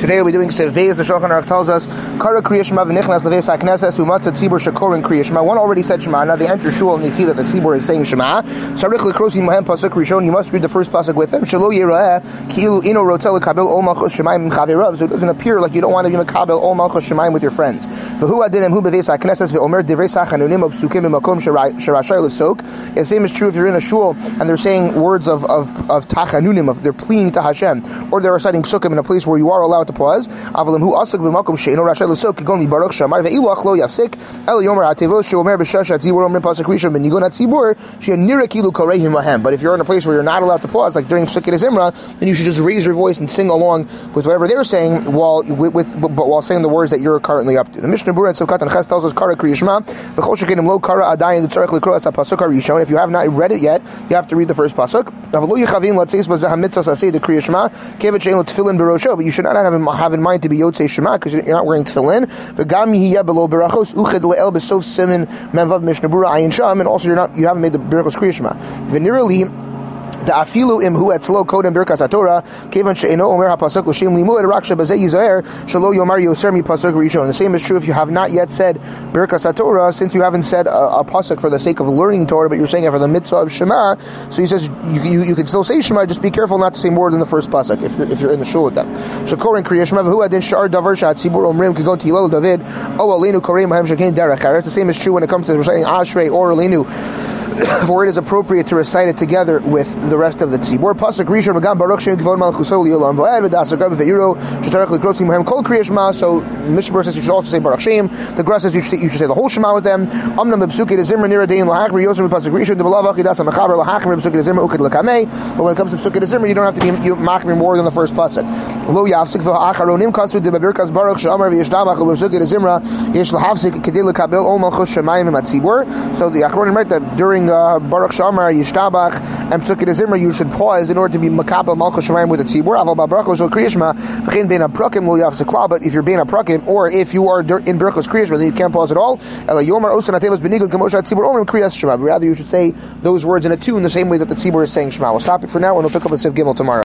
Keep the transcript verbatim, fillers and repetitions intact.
Today we'll be doing Sev Beis. The Shulchan Aruch tells us, Kara Kriya Shema v'nichnas leveis hakneses u'matzah tzibur shekorin Kriya Shema. One already said Shema. Now they enter shul and they see that the tzibur is saying Shema. Sarich lekrosi mohem pasuk rishon. You must read the first pasuk with them. Shelo yira'eh ki'ilu ino rotzeh lekabel ol malchus shemayim chavirav. So it doesn't appear like you don't want to be makabel ol malchus shemayim with your friends. V'hu adinem hu beveis hakneses ve'omer divrei sachanunim psukim b'makom sherashay l'sok. The same is true if you're in a shul and they're saying words of of of tachanunim, of they're pleading to Hashem, or they're reciting psukim in a place where you are allowed to pause. Avalim hu asuk b'makom she'ino rashay l'sok kigon li baruch shamar ve'iluach lo yafsik el yomer atevos she'omer b'shashat zibur omer pasuk rishon b'nigun atzibur she'nira kilu korehim lahem. But if you're in a place where you're not allowed to pause, like during Psukkot Zimra, then you should just raise your voice and sing along with whatever they're saying while with, with but while saying the words that you're currently up to. The Mishnah Berurah Tzavkat and Ches tells us Kara Kriya Shema v'chol shekenim lo kara adayin tzarich lekro as pasuk harishon. If you have not read it yet, you have to read the first pasuk. Avlo yichavin latzeis b'zeh mitzvah asay the Kriya Shema kevet she'en lo tefillin b'rosho. But you should not have in, have in mind to be yotzei Shema because you're not wearing tefillin. V'gam yihiyeh below berachos uched le'el b'sof simin menvav Mishnah Berurah ayin sham, and also you're not you haven't made the berachos Kriya Shema. V'nirali the afilu im hu etzlo kodem birkas haTorah kevan she'eno omer hapasuk l'shem limud raksha b'zeh yizaher shelo yomar yoser mi pasuk rishon. The same is true if you have not yet said birkas haTorah, since you haven't said a, a pasuk for the sake of learning Torah, but you're saying it for the mitzvah of Shema. So he says you, you, you can still say Shema, just be careful not to say more than the first pasuk if you're, if you're in the shul with them. Shakor and Kriya Shema v'hu adin shar davar sha'atzibur omrim kigon tilal David o aleinu korei mahem shakein derech haret. The same is true when it comes to reciting Ashrei or aleinu, for it is appropriate to recite it together with the rest of the tzibur. Pasuk rishon magam baruch shem kivod malchuso li'olam v'ed v'das agav v'yiro shtarach lekrotzim mohem kol Kriya Shema. So Mishnah Berurah says you should also say baruch shem. The Gra says you should, you should say the whole Shema with them. Amnam b'psukei d'zimra nira dein lahachmer yoser b'pasuk rishon d'balav achidas ha'mechaber lahachmer b'psukei d'zimra uked l'kamei. But when it comes to psukei d'zimra, you don't have to be machmer more than the first pasuk. Lo yafsik v'acharonim kasu d'babirkas baruch she'amar v'yishdamach u'b'psukei d'zimra yesh lahafsik kedei l'kabel ol malchus shemayim im atzibur. So the Acharonim write that during uh, Baruch Shamar, Yishtabach, and Psukkot Zimra, you should pause in order to be Makabel Malchus Shemayim with the Tzibur. Aval Baruch Shel Kriya Shema, V'chein Bein HaPrakim Lo Yafsik. But if you're Bein HaPrakim, or if you are in Baruch's Kriya Shema, then you can't pause at all. Ela Yomer Osan Atevos B'nigun K'moshe HaTzibur Omrim Kriyas Shema. But rather you should say those words in a tune the same way that the Tzibur is saying Shema. We'll stop it for now and we'll pick up with Sev Gimel tomorrow.